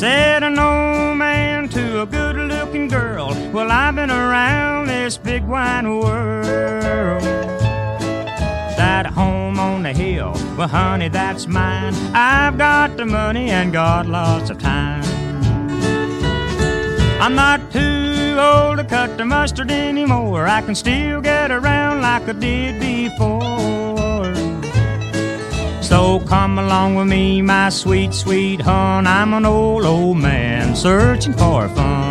Said an old man to a good-looking girl, well, I've been around this big wide world. That home on the hill, well, honey, that's mine. I've got the money and got lots of time. I'm not too old to cut the mustard anymore. I can still get around like I did before. So come along with me, my sweet, sweet hon. I'm an old man searching for fun.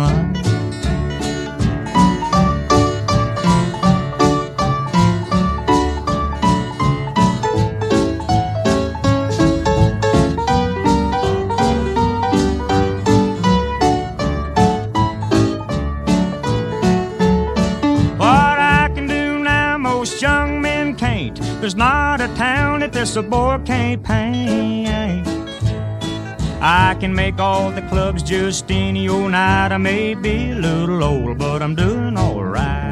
There's not a town that this boy can't paint. I can make all the clubs just any old night. I may be a little old, but I'm doing all right.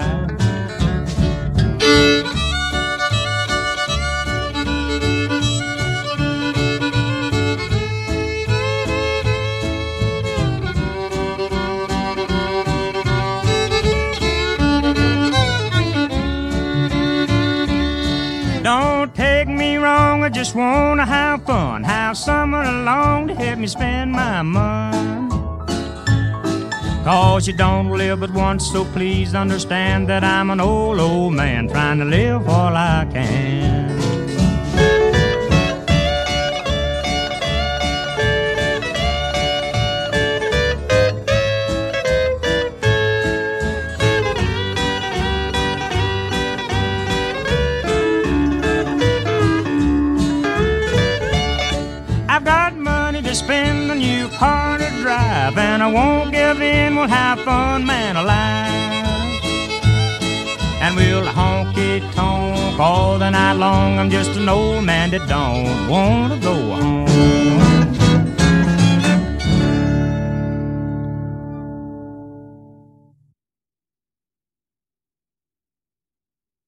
Don't take me wrong, I just wanna have fun. Have someone along to help me spend my money. 'Cause you don't live but once, so please understand that I'm an old man trying to live all I can. I've got money to spend, a new car to drive, and I won't give in, we'll have fun, man, alive. And we'll honky-tonk all the night long. I'm just an old man that don't want to go home.